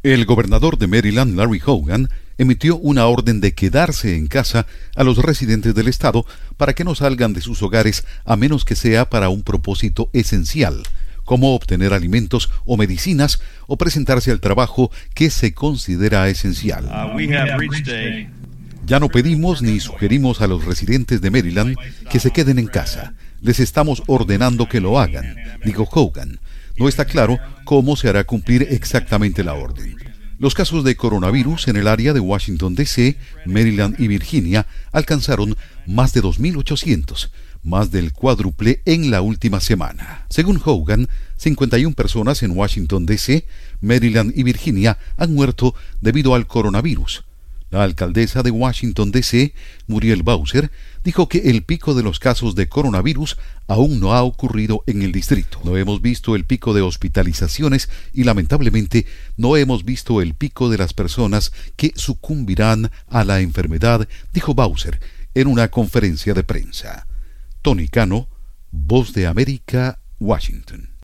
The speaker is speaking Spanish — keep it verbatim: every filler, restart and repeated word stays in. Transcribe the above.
El gobernador de Maryland, Larry Hogan, emitió una orden de quedarse en casa a los residentes del estado para que no salgan de sus hogares a menos que sea para un propósito esencial, como obtener alimentos o medicinas o presentarse al trabajo que se considera esencial. Uh, we have reached a... Ya no pedimos ni sugerimos a los residentes de Maryland que se queden en casa. Les estamos ordenando que lo hagan, dijo Hogan. No está claro cómo se hará cumplir exactamente la orden. Los casos de coronavirus en el área de Washington, D C, Maryland y Virginia alcanzaron más de dos mil ochocientos, más del cuádruple en la última semana. Según Hogan, cincuenta y una personas en Washington, D C, Maryland y Virginia han muerto debido al coronavirus. La alcaldesa de Washington, D C, Muriel Bowser, dijo que el pico de los casos de coronavirus aún no ha ocurrido en el distrito. No hemos visto el pico de hospitalizaciones y lamentablemente no hemos visto el pico de las personas que sucumbirán a la enfermedad, dijo Bowser en una conferencia de prensa. Tony Cano, Voz de América, Washington.